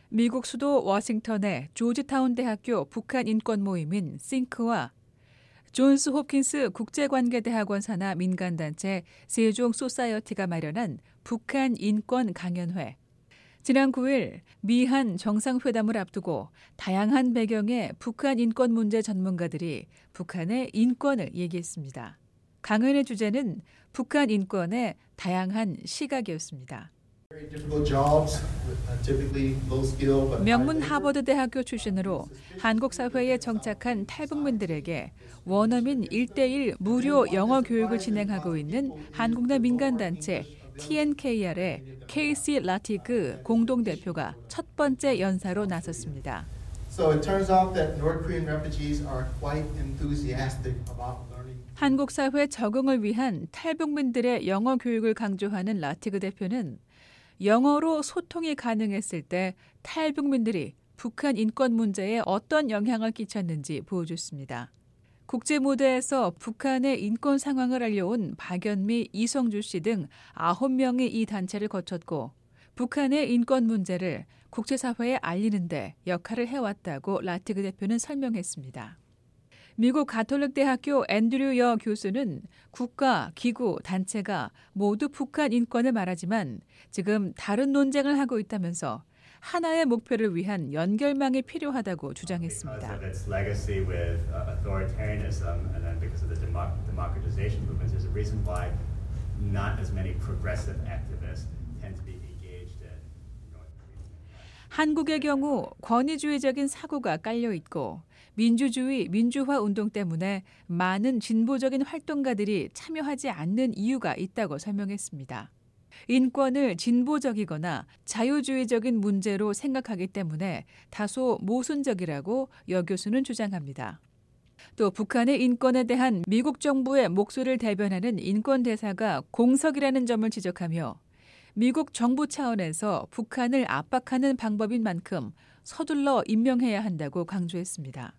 미국 수도 워싱턴의 조지타운 대학교 북한 인권 모임인 싱크와 존스 홉킨스 국제관계대학원 산하 민간단체 세종 소사이어티가 마련한 북한 인권 강연회. 지난 9일 미한 정상회담을 앞두고 다양한 배경의 북한 인권 문제 전문가들이 북한의 인권을 얘기했습니다. 강연의 주제는 북한 인권의 다양한 시각이었습니다. 명문 하버드 대학교 출신으로 한국 사회에 정착한 탈북민들에게 원어민 1:1 무료 영어 교육을 진행하고 있는 한국 내 민간단체 TNKR의 케이시 라티그 공동대표가 첫 번째 연사로 나섰습니다. 한국 사회 적응을 위한 탈북민들의 영어 교육을 강조하는 라티그 대표는 영어로 소통이 가능했을 때 탈북민들이 북한 인권 문제에 어떤 영향을 끼쳤는지 보여줬습니다. 국제 무대에서 북한의 인권 상황을 알려온 박연미, 이성주 씨 등 9명이 이 단체를 거쳤고 북한의 인권 문제를 국제사회에 알리는 데 역할을 해왔다고 라티그 대표는 설명했습니다. 미국 가톨릭 대학교 앤드류 여 교수는 국가, 기구, 단체가 모두 북한 인권을 말하지만 지금 다른 논쟁을 하고 있다면서 하나의 목표를 위한 연결망이 필요하다고 주장했습니다. 한국의 경우 권위주의적인 사고가 깔려 있고 민주주의, 민주화 운동 때문에 많은 진보적인 활동가들이 참여하지 않는 이유가 있다고 설명했습니다. 인권을 진보적이거나 자유주의적인 문제로 생각하기 때문에 다소 모순적이라고 여 교수는 주장합니다. 또 북한의 인권에 대한 미국 정부의 목소리를 대변하는 인권대사가 공석이라는 점을 지적하며 미국 정부 차원에서 북한을 압박하는 방법인 만큼 서둘러 임명해야 한다고 강조했습니다.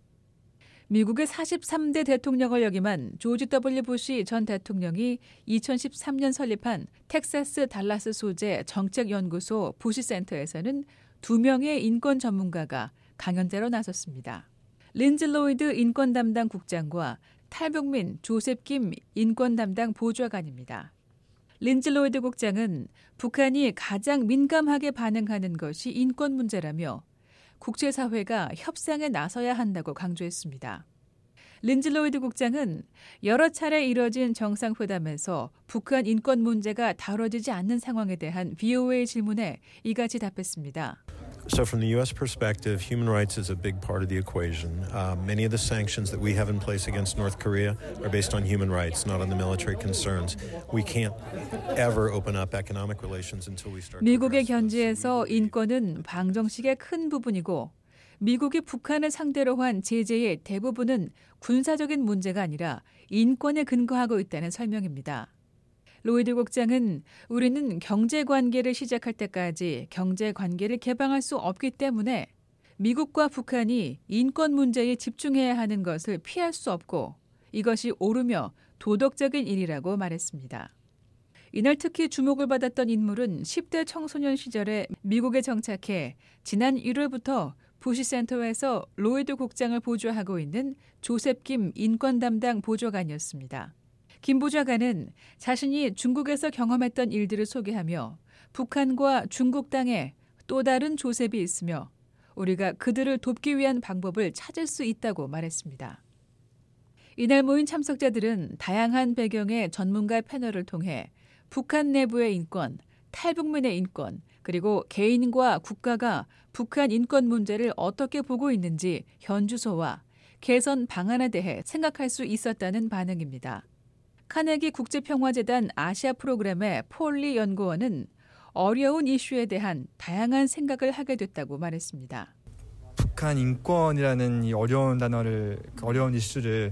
미국의 43대 대통령을 역임한 조지 W. 부시 전 대통령이 2013년 설립한 텍사스 달라스 소재 정책연구소 부시센터에서는 2명의 인권 전문가가 강연자로 나섰습니다. 린즈 로이드 인권 담당 국장과 탈북민 조셉 김 인권 담당 보좌관입니다. 린즈 로이드 국장은 북한이 가장 민감하게 반응하는 것이 인권 문제라며 국제사회가 협상에 나서야 한다고 강조했습니다. 린즈 로이드 국장은 여러 차례 이뤄진 정상회담에서 북한 인권 문제가 다뤄지지 않는 상황에 대한 VOA 질문에 이같이 답했습니다. So from the U.S. perspective, human rights is a big part of the equation. Many of the sanctions that we have in place against North Korea are based on human rights, not on the military concerns. We can't ever open up economic relations until we start. 미국의 견지에서 인권은 방정식의 큰 부분이고 미국이 북한을 상대로 한 제재의 대부분은 군사적인 문제가 아니라 인권에 근거하고 있다는 설명입니다. 로이드 국장은 우리는 경제관계를 시작할 때까지 경제관계를 개방할 수 없기 때문에 미국과 북한이 인권 문제에 집중해야 하는 것을 피할 수 없고 이것이 옳으며 도덕적인 일이라고 말했습니다. 이날 특히 주목을 받았던 인물은 10대 청소년 시절에 미국에 정착해 지난 1월부터 부시센터에서 로이드 국장을 보좌하고 있는 조셉 김 인권 담당 보좌관이었습니다. 김 보좌관은 자신이 중국에서 경험했던 일들을 소개하며 북한과 중국 땅에 또 다른 조셉이 있으며 우리가 그들을 돕기 위한 방법을 찾을 수 있다고 말했습니다. 이날 모인 참석자들은 다양한 배경의 전문가 패널을 통해 북한 내부의 인권, 탈북민의 인권, 그리고 개인과 국가가 북한 인권 문제를 어떻게 보고 있는지 현주소와 개선 방안에 대해 생각할 수 있었다는 반응입니다. 카네기 국제평화재단 아시아 프로그램의 폴리 연구원은 어려운 이슈에 대한 다양한 생각을 하게 됐다고 말했습니다. 북한 인권이라는 이 어려운 단어를, 어려운 이슈를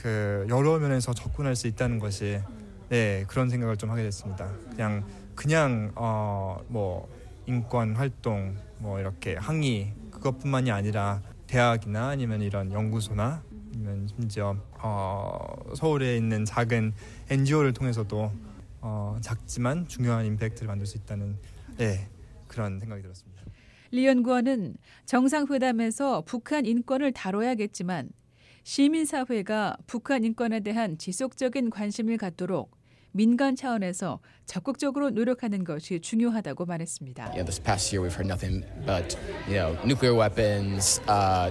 여러 면에서 접근할 수 있다는 것이 그런 생각을 좀 하게 됐습니다. 그냥 인권 활동, 이렇게 항의 그것뿐만이 아니라 대학이나 아니면 이런 연구소나 아니면 심지어 서울에 있는 작은 NGO를 통해서도 작지만 중요한 임팩트를 만들 수 있다는 그런 생각이 들었습니다. 리 연구원은 정상회담에서 북한 인권을 다뤄야겠지만 시민사회가 북한 인권에 대한 지속적인 관심을 갖도록 민간 차원에서 적극적으로 노력하는 것이 중요하다고 말했습니다. This past year we've heard nothing but, nuclear weapons,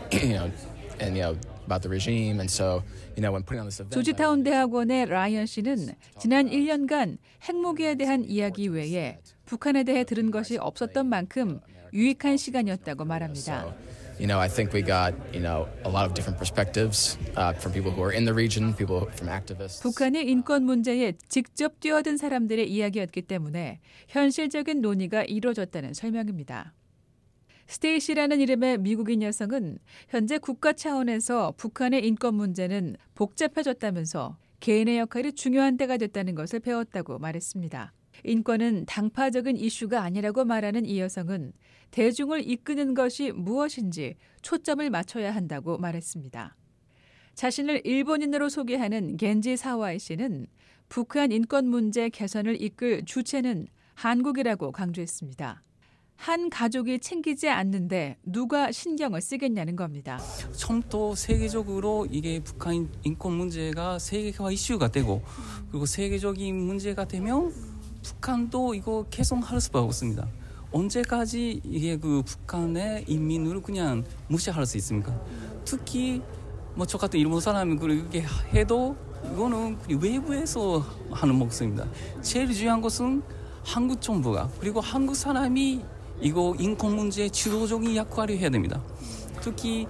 and about the regime, and so, when putting on this event. 조지타운 대학원의 라이언 씨는 지난 1년간 핵무기에 대한 이야기 외에 북한에 대해 들은 것이 없었던 만큼 유익한 시간이었다고 말합니다. I think we got, a lot of different perspectives from people who are in the region, people from activists. 북한의 인권 문제에 직접 뛰어든 사람들의 이야기였기 때문에 현실적인 논의가 이루어졌다는 설명입니다. 스테이시라는 이름의 미국인 여성은 현재 국가 차원에서 북한의 인권 문제는 복잡해졌다면서 개인의 역할이 중요한 때가 됐다는 것을 배웠다고 말했습니다. 인권은 당파적인 이슈가 아니라고 말하는 이 여성은 대중을 이끄는 것이 무엇인지 초점을 맞춰야 한다고 말했습니다. 자신을 일본인으로 소개하는 겐지 사와이 씨는 북한 인권 문제 개선을 이끌 주체는 한국이라고 강조했습니다. 한 가족이 챙기지 않는데 누가 신경을 쓰겠냐는 겁니다. 처음부터 세계적으로 이게 북한 인권 문제가 세계화 이슈가 되고 그리고 세계적인 문제가 되면 북한도 이거 개선할 수밖에 없습니다. 언제까지 이게 그 북한의 인민을 그냥 무시할 수 있습니까? 특히 저 같은 일본 사람이 그렇게 해도 이거는 외부에서 하는 목소리입니다. 제일 중요한 것은 한국 정부가 그리고 한국 사람이 이거 인권 문제의 주도적인 역할을 해야 됩니다. 특히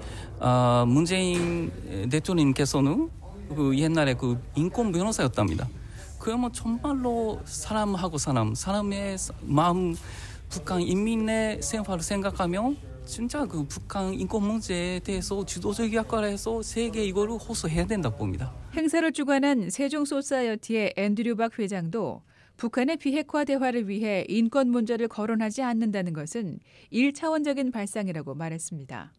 문재인 대통령님께서는 그 옛날에 그 인권 변호사였답니다. 그러면 정말로 사람의 마음, 북한 인민의 생활을 생각하면 진짜 그 북한 인권 문제에 대해서 주도적 역할을 해서 세계 이거를 호소해야 된다고 봅니다. 행사를 주관한 세종소사이어티의 앤드류 박 회장도 북한의 비핵화 대화를 위해 인권 문제를 거론하지 않는다는 것은 1차원적인 발상이라고 말했습니다.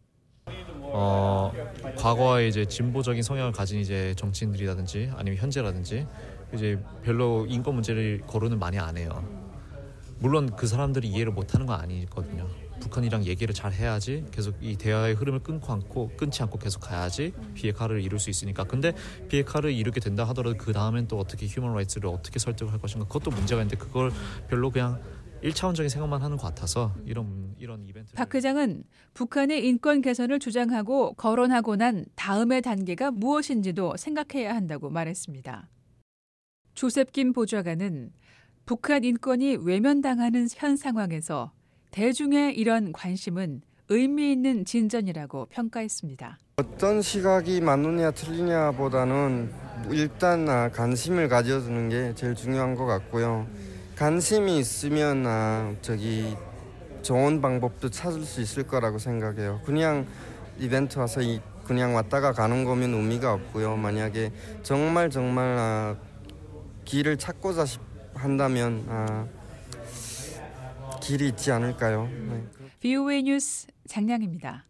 과거에 이제 진보적인 성향을 가진 이제 정치인들이라든지 아니면 현재라든지 이제 별로 인권 문제를 거론을 많이 안 해요. 물론 그 사람들이 이해를 못하는 건 아니거든요. 북한이랑 얘기를 잘 해야지 계속 이 대화의 흐름을 끊지 않고 계속 가야지 비핵화를 이룰 수 있으니까. 근데 비핵화를 이루게 된다 하더라도 그 다음엔 또 어떻게 휴먼 라이츠를 어떻게 설득을 할 것인가, 그것도 문제가 있는데 그걸 별로 그냥 1차원적인 생각만 하는 것 같아서 이런 이벤트. 박 회장은 북한의 인권 개선을 주장하고 거론하고 난 다음의 단계가 무엇인지도 생각해야 한다고 말했습니다. 조셉 김 보좌관은 북한 인권이 외면당하는 현 상황에서 대중의 이런 관심은 의미 있는 진전이라고 평가했습니다. 어떤 시각이 맞느냐 틀리냐보다는 일단 관심을 가져주는 게 제일 중요한 것 같고요. 관심이 있으면 좋은 방법도 찾을 수 있을 거라고 생각해요. 그냥 이벤트 와서 그냥 왔다가 가는 거면 의미가 없고요. 만약에 정말 길을 찾고자 한다면 길이 있지 않을까요? 네. VOA 뉴스 장량입니다.